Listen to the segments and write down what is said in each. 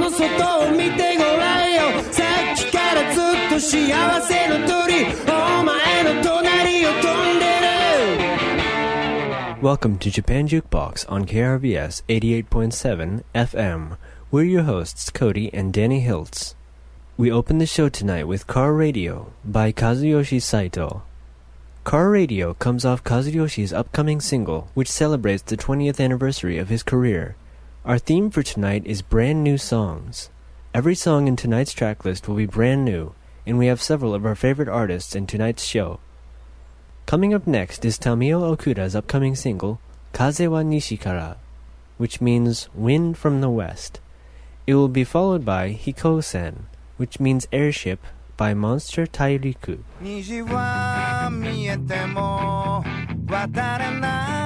の外を見てごらんよ。さっきからずっと幸せの鳥、お前の隣を飛んでる。 Welcome to Japan Jukebox on KRBS 88.7 FM. We're your hosts, Cody and Danny Hiltz. We open the show tonight with Car Radio by Kazuyoshi Saito. Car Radio comes off Kazuyoshi's upcoming single, which celebrates the 20th anniversary of his career. Our theme for tonight is brand new songs. Every song in tonight's tracklist will be brand new, and we have several of our favorite artists in tonight's show. Coming up next is Tamio Okuda's upcoming single, Kaze wa Nishi Kara, which means wind from the west. It will be followed by Hikousen, which means airship, by Monster Tairiku. 虹は見えても渡れ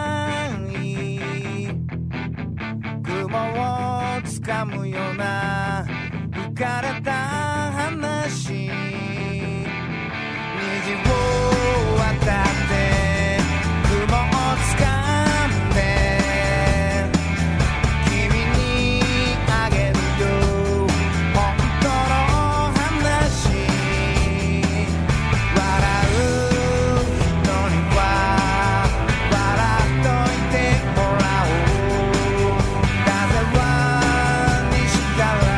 ない雲をつかむような浮かれた話虹を渡って雲をつかんで君にあげるよ本当の話笑うのには笑っといてもらおう風は西から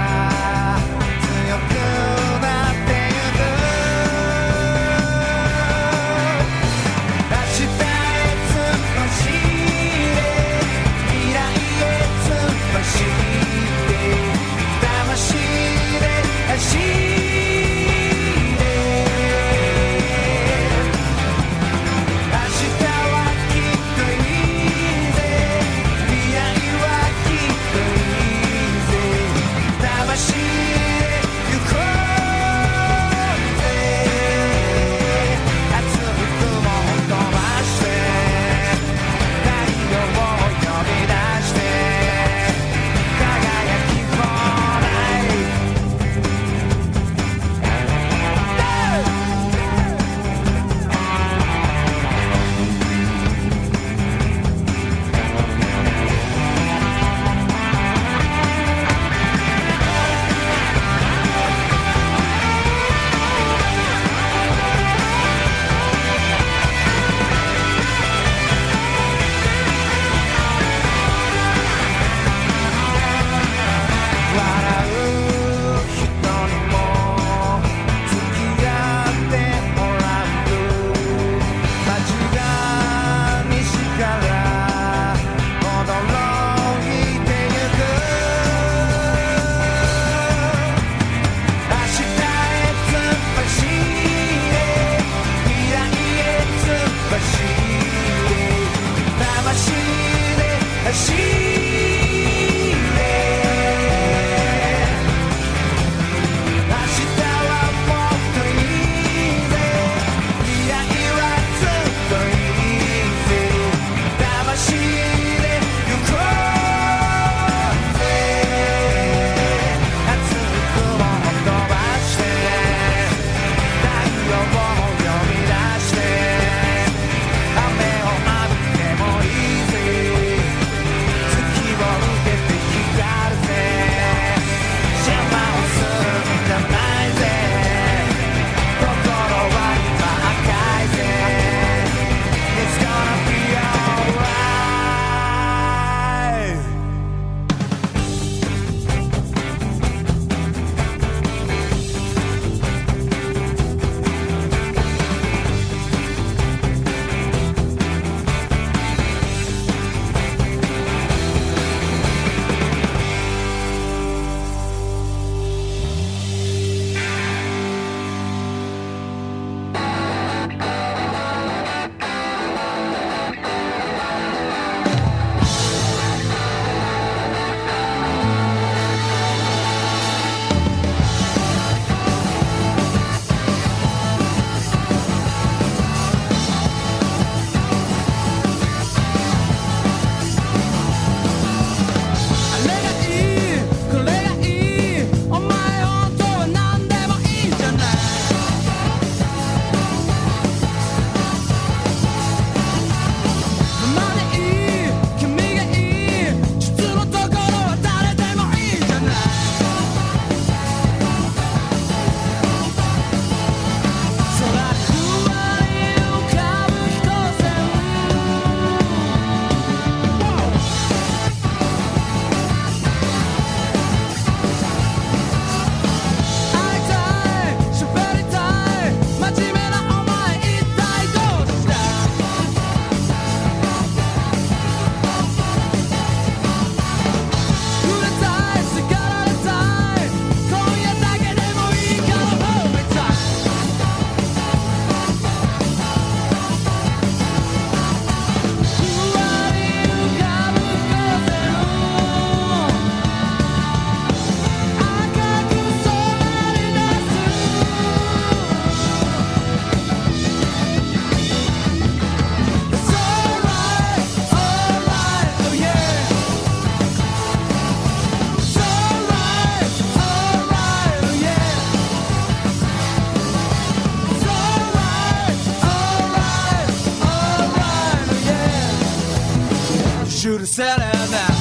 set it down.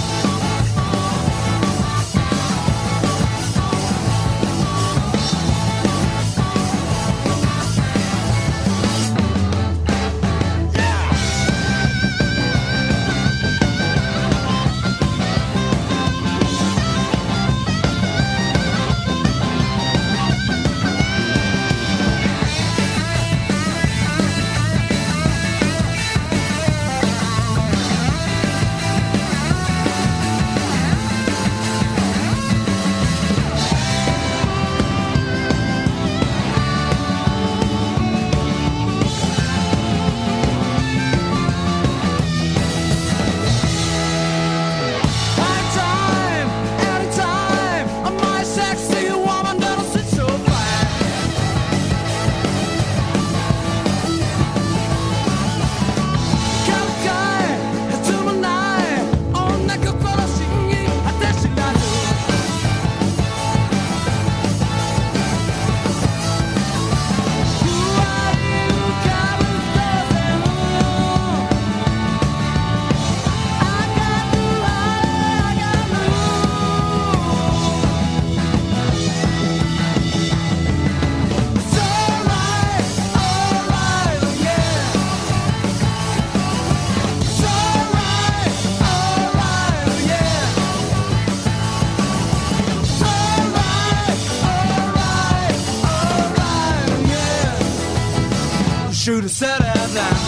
Should have said it now.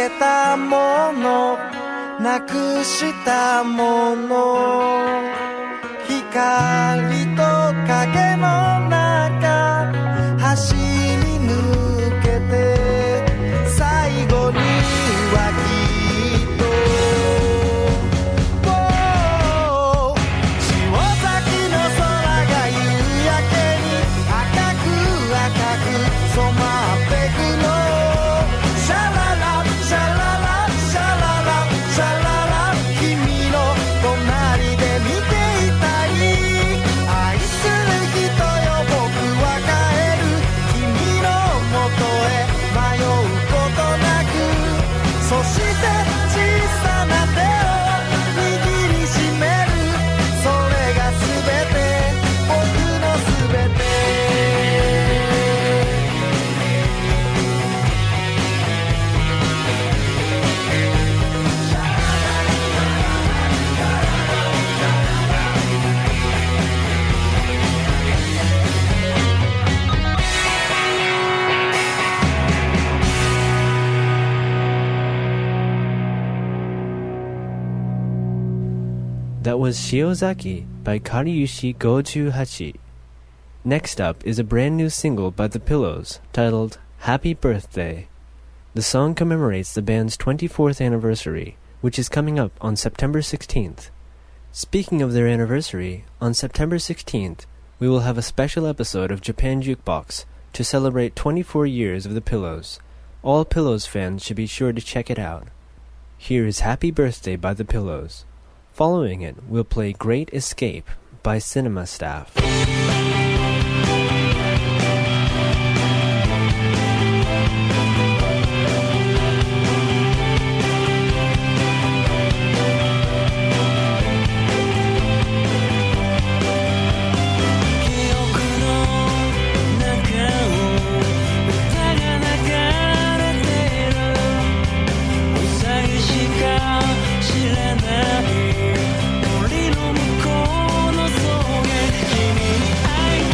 けたものなくしたもの光と影の中走り抜けて最後にはきっと潮崎の空が夕焼けに赤く赤く染まってくのシャララシャララシャララシャララ君の隣で見ていたい愛する人よ僕は帰る君の元へ迷うことなくそして小さな手を握りしめるそれが全て僕の全て That was Shiozaki by Kariyushi Goju-hachi. Next up is a brand new single by The Pillows titled Happy Birthday. The song commemorates the band's 24th anniversary, which is coming up on September 16th. Speaking of their anniversary, on September 16th, we will have a special episode of Japan Jukebox to celebrate 24 years of The Pillows. All Pillows fans should be sure to check it out. Here is Happy Birthday by The Pillows. Following it, we'll play Great Escape by Cinema Staff. 森の向こうの草原君に会い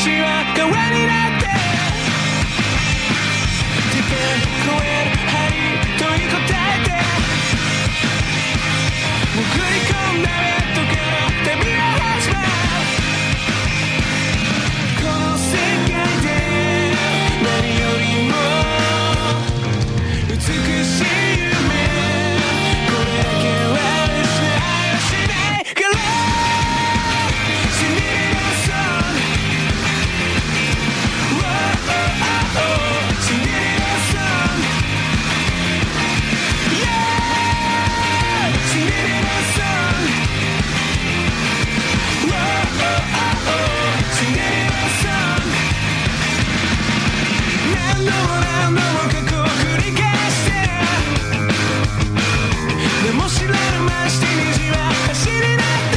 私は川になって手が越える針問い答えて潜り込んだベッドから旅は始まるこの世界で何よりも美しい夢これだけは失いはしないから死にのソン死にのソン Yeah 死にのソン死にのソン何度も何度も過去を繰り返してでも知らぬまして虹は橋になって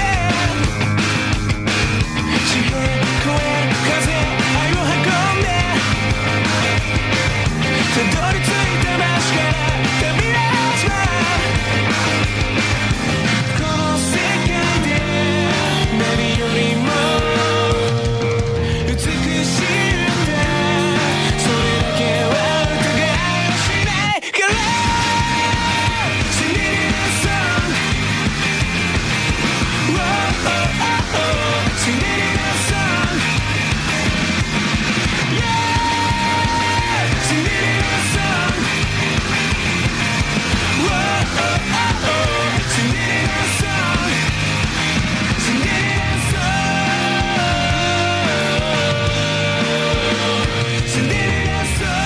地平越える風愛を運んでたどり着いた場所から旅は始まるこの世界で何よりも美しい歌それだけは疑いはしないから死にのソン死にのソン Yeah 死にのソン死にのソン死にのソン死にのソン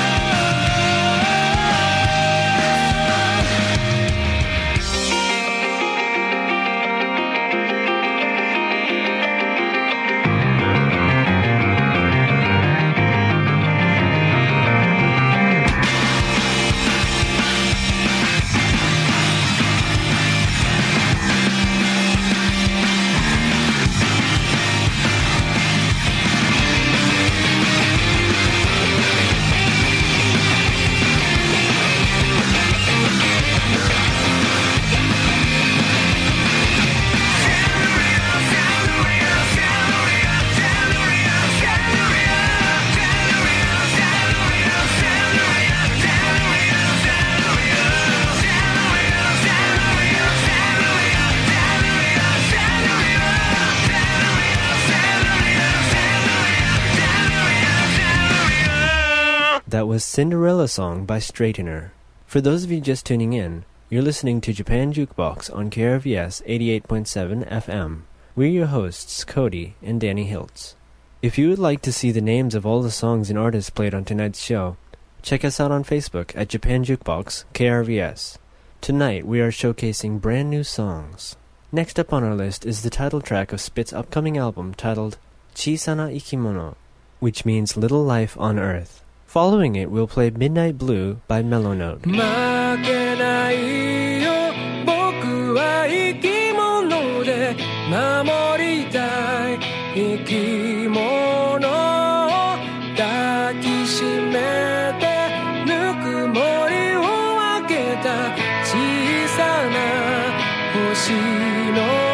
That was Cinderella Song by Straightener. For those of you just tuning in, you're listening to Japan Jukebox on KRVS 88.7 FM. We're your hosts, Cody and Danny Hiltz. If you would like to see the names of all the songs and artists played on tonight's show, check us out on Facebook at Japan Jukebox KRVS. Tonight we are showcasing brand new songs. Next up on our list is the title track of Spit's upcoming album titled Chisana Ikimono, which means Little Life on Earth. Following it, we'll play Midnight Blue by Mellow Note. 負けないよ僕は生き物で守りたい生き物を抱きしめてぬくもりを分けた小さな星の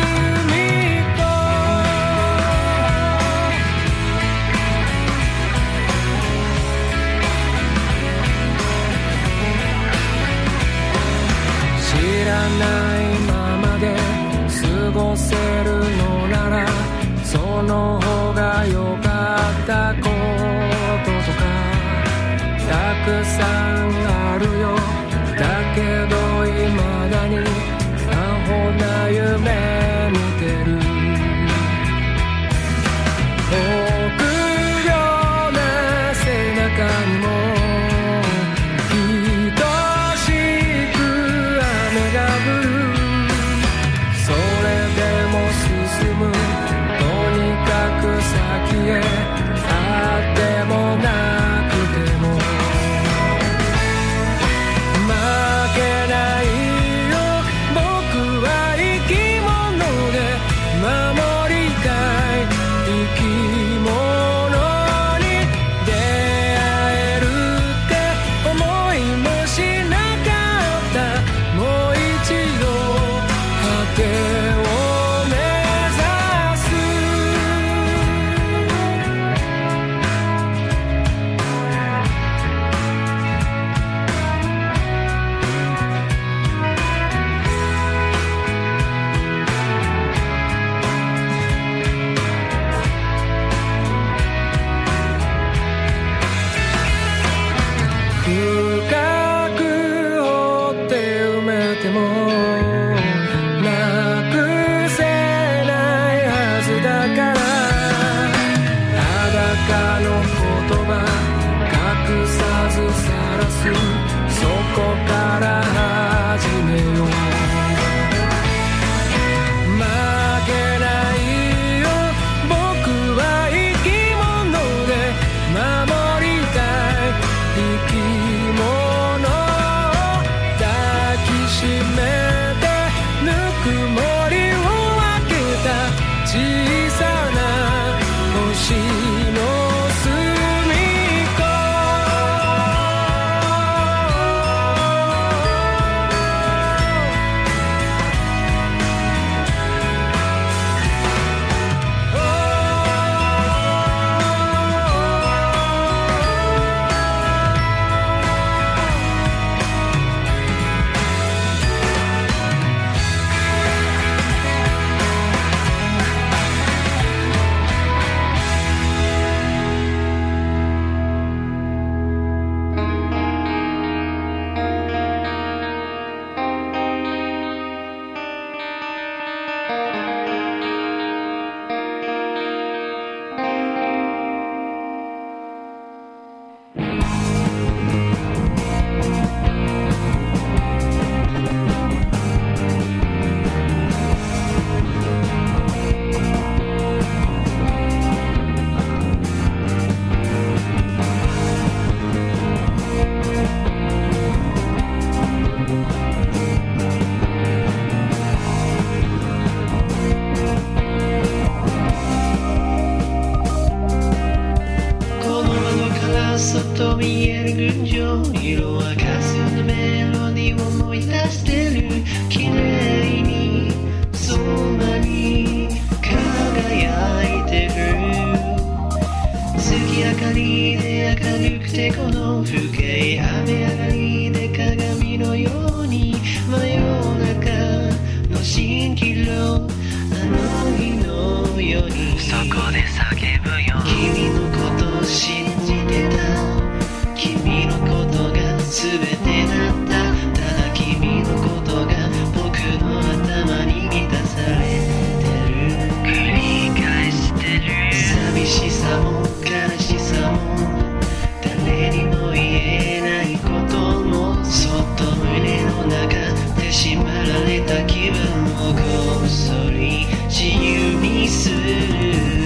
知らないままで過ごせるのならその方が良かったこととかたくさんあるよだけど未だにアホな夢見てる臆病な背中にもあってもなくても負けないよ僕は生き物てもなくせないはずだから、裸の言葉隠さず晒す、そこから始めよう。負けないよ、僕は生き物で守りたい生き物を抱きしめて、ぬくもりを分けた小さな星の隅っこ。 外見える群青、色はかすのメロディーを思い出してる。綺麗にそばに輝いてる。月明かりで明るくて、この深い雨上がりで鏡のように、真夜中の蜃気楼、あの日のようにそこで叫ぶよ。君のことを信じてた、君のことが全てだった。ただ君のことが僕の頭に満たされてる。繰り返してる。寂しさも悲しさも誰にも言えないことも、そっと胸の中で縛られた気分をこっそり自由にする。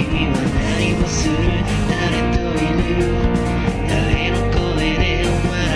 誰の声でお前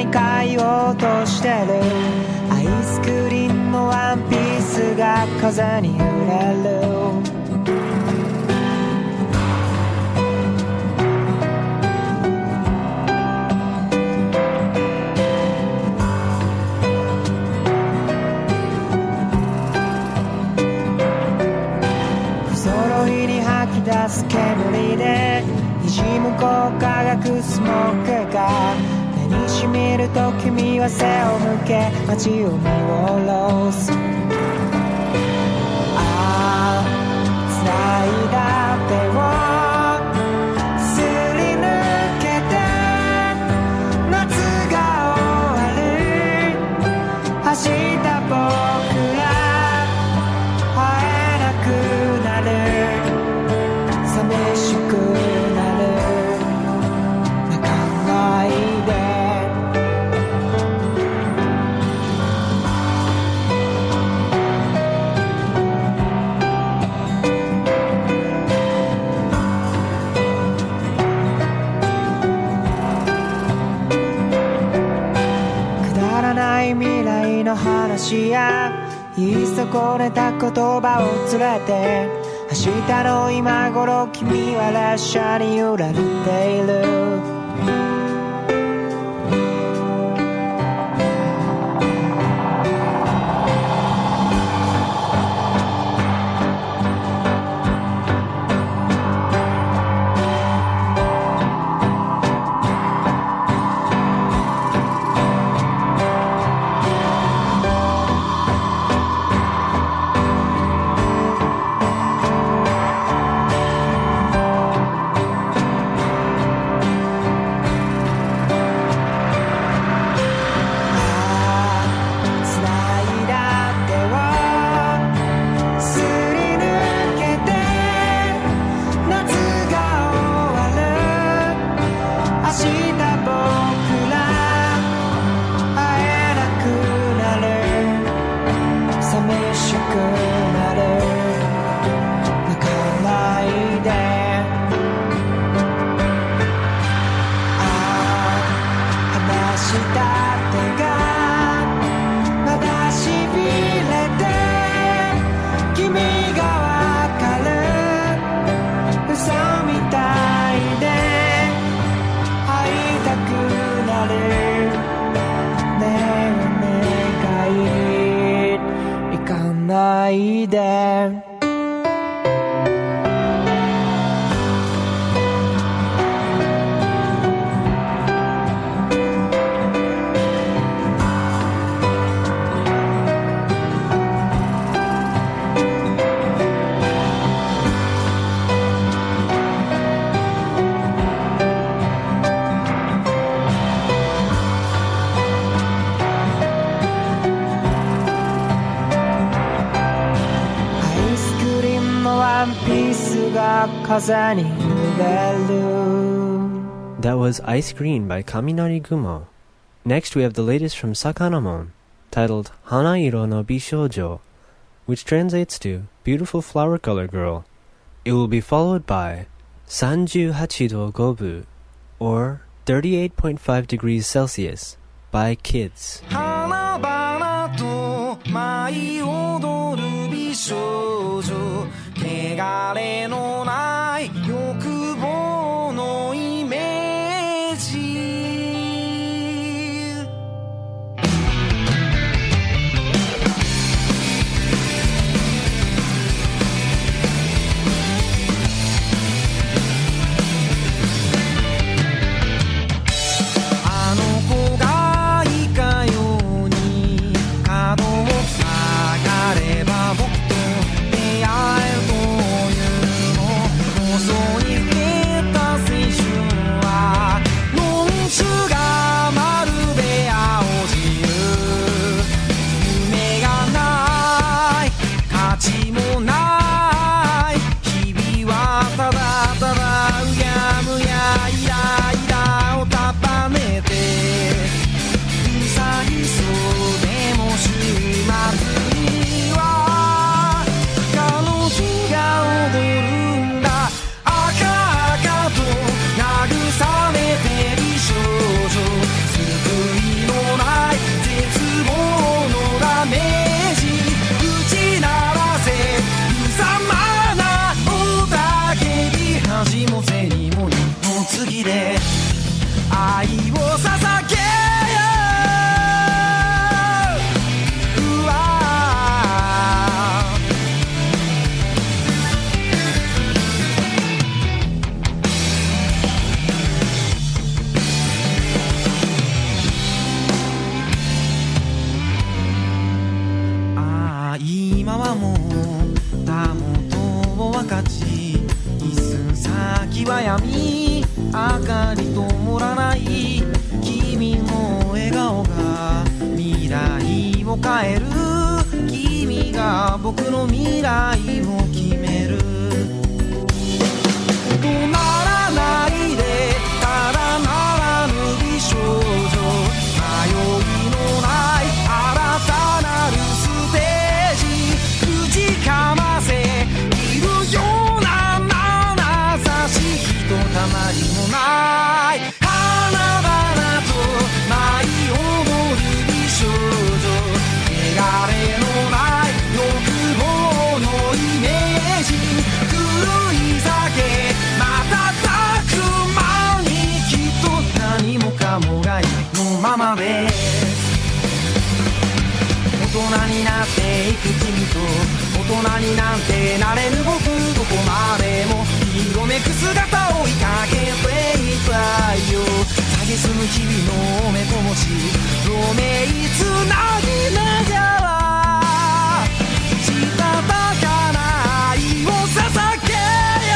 に変えようとしてる。アイスクリーンのワンピースが風に揺れる。不揃いに吐き出す煙で滲む高化学スモークが目にしみると君は背を向け街を見下ろす。ああ繋いだ手をすり抜けて夏が終わる。明日僕ら会えなくなる。寂しくなる。泣かないで。くだらない未来の話や言い損ねた言葉を連れて明日の今頃君は列車に揺られている。ないで。 That was Ice Green by Kaminari Gumo. Next we have the latest from Sakanamon, titled Hanairo no Bishoujo, which translates to Beautiful Flower Color Girl. It will be followed by 38度5分 or 38.5 degrees Celsius by Kids. 花々と舞い踊る美少女、汚れのない欲望のイメージ。あの子がいかように角を下がれば僕と出会えるというの闇明かり灯らない君の笑顔が未来を変える君が僕の未来を決める止まらないでただならぬ美少女迷いのない新たなるステージくじかませいるような眼差しひとたまりもない花々と舞い踊る美少女汚れのない欲望のイメージ狂い酒瞬く間にきっと何もかもが今のままです大人になっていく君と大人になんてなれぬ僕どこまでも色めく姿を追いかけていたいよ蔑む日々の目ともし透明つなぎながらしたたかな愛を捧げよ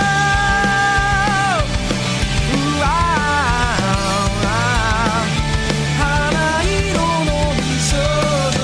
うわ花色の美少女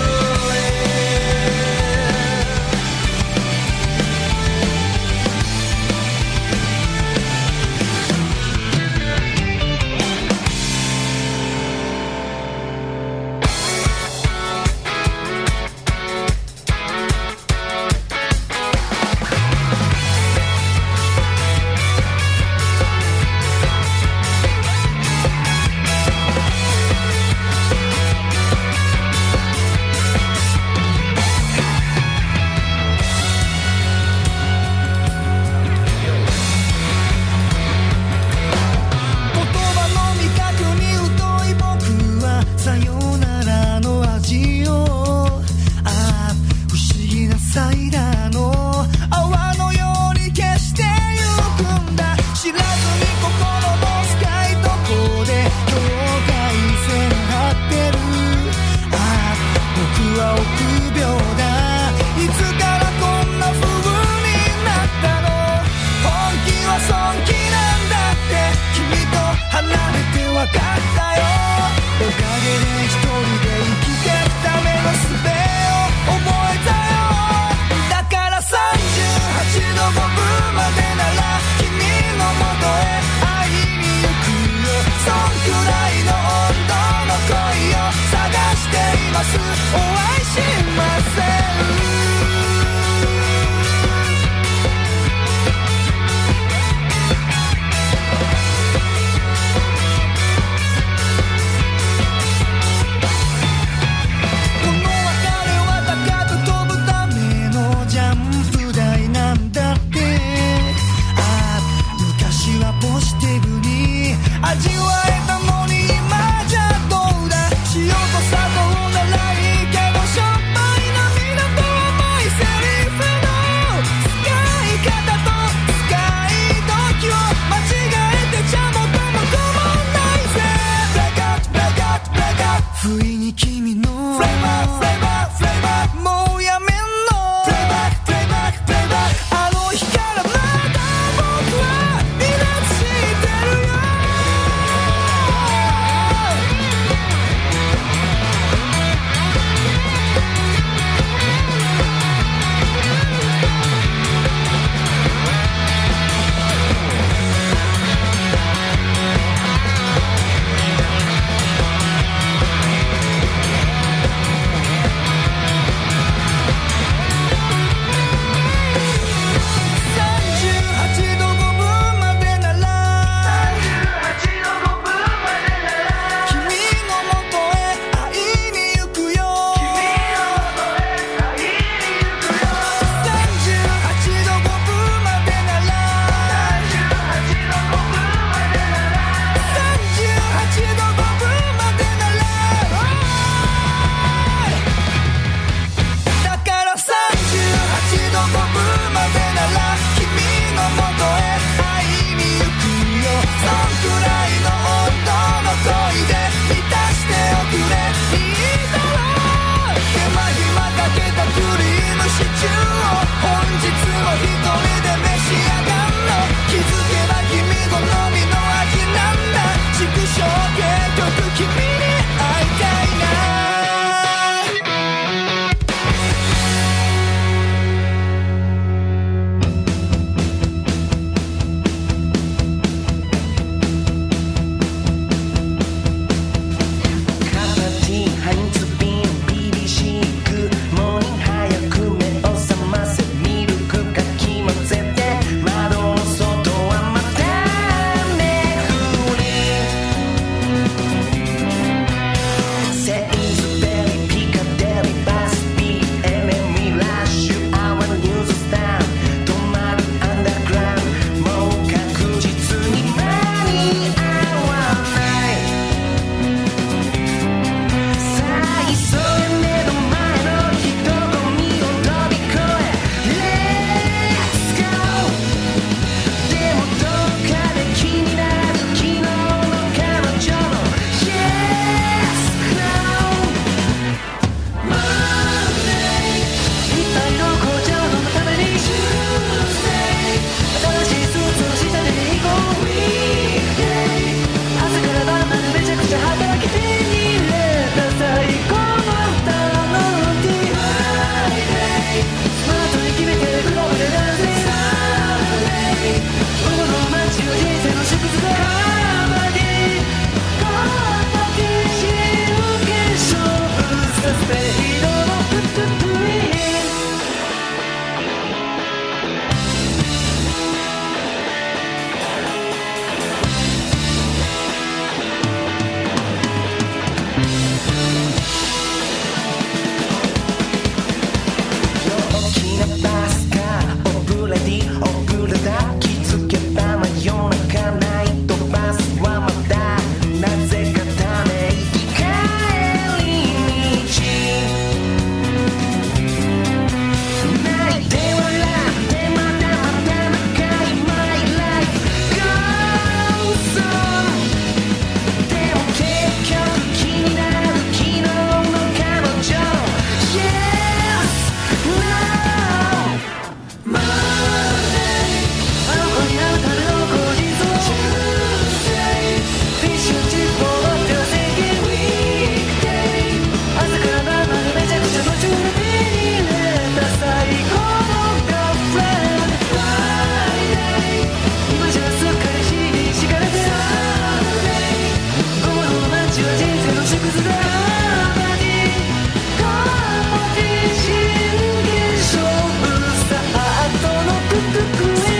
縮図であなたにコンポジ真剣勝負スタートのクククイン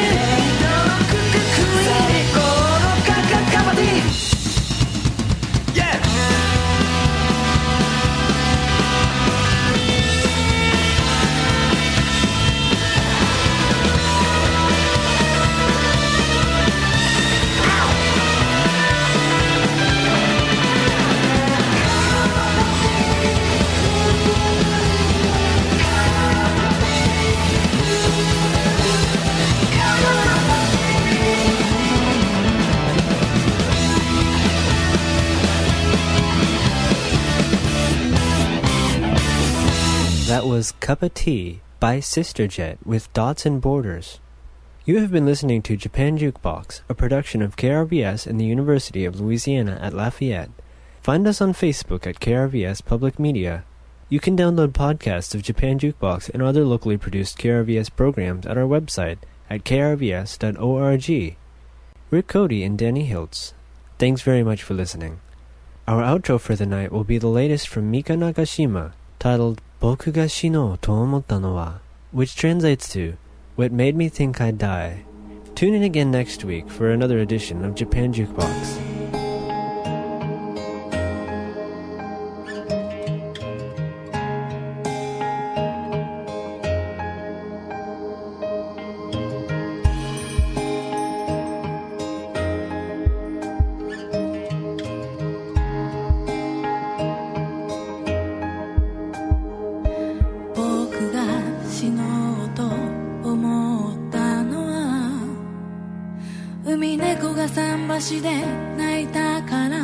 最高のカバディ Yeah! That was Cup of Tea by Sister Jet with Dots and Borders. You have been listening to Japan Jukebox, a production of KRVS and the University of Louisiana at Lafayette. Find us on Facebook at KRVS Public Media. You can download podcasts of Japan Jukebox and other locally produced KRVS programs at our website at krvs.org. We're Cody and Danny Hiltz. Thanks very much for listening. Our outro for the night will be the latest from Mika Nagashima, titled 僕が死のうと思ったのは, which translates to What Made Me Think I'd Die. Tune in again next week for another edition of Japan Jukebox. 橋で泣いたから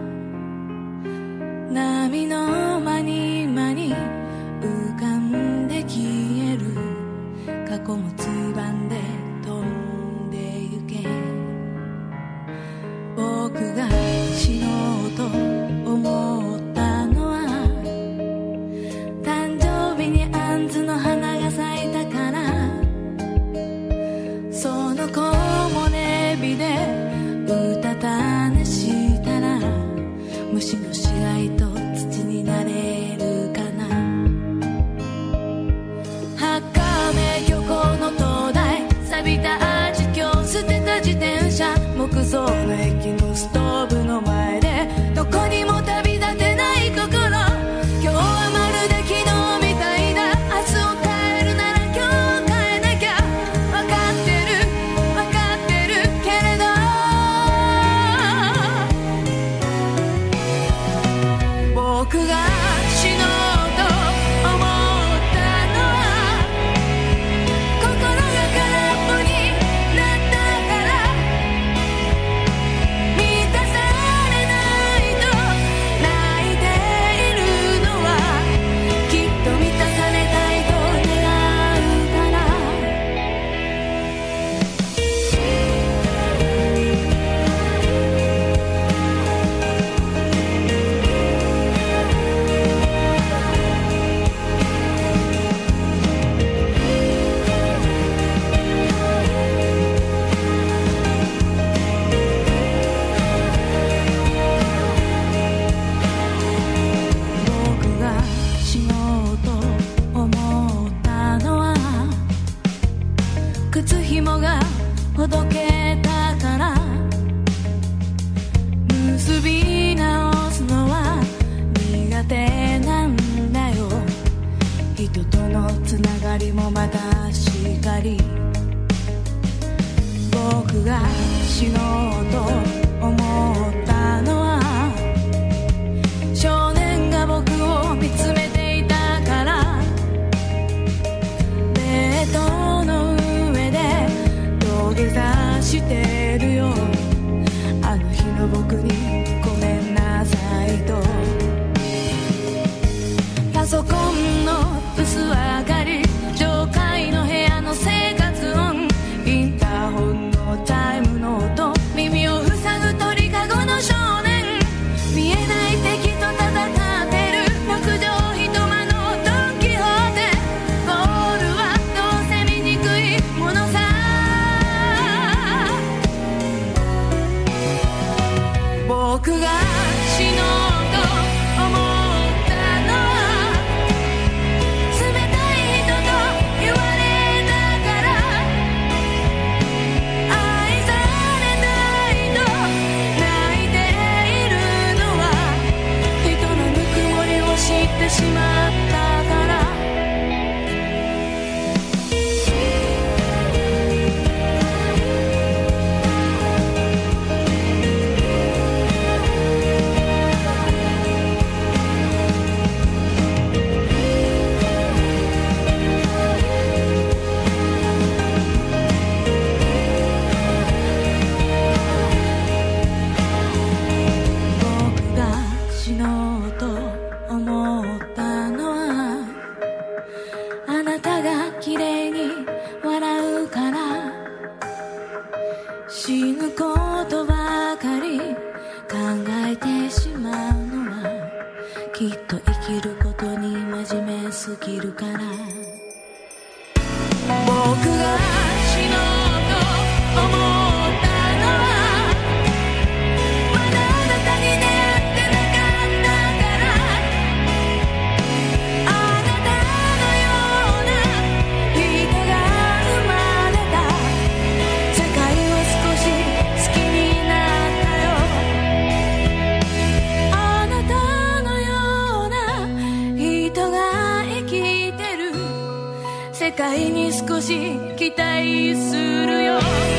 波の間に間に浮かんで消える過去もつばんで飛んでゆけ僕が死のうと思ったのは誕生日にアンズの花が咲いたからその木漏れ日でうたた寝したら虫の死骸と土になれるかな墓目漁港の灯台錆びたアジ橋捨てた自転車木造の駅のストーブの前でどこにも旅立てない心今日はまるで昨日みたいだ明日を変えるなら今日変えなきゃ分かってるけれど僕が死のうと思ったのは心が空っぽになったから満たされないと泣いているのはきっと満たされたいと願うから僕が死のうと思ったのは靴ひもがほどけたから結び直すのは苦手なんだよ人とのつながりもまたしかり僕が死のうと思ったのは少年が僕を見つめていたからベッドの上で土下座してるよあの日の僕にごめんなさいとパソコンの薄明かり上階の部屋の生活音インターホンのチャイムの音耳を塞ぐ鳥かごの少年見えない敵と戦ってる六畳一間のドンキホーテゴールはどうせ見にくいものさ僕が死のうとしてしまったから世界に少し期待するよ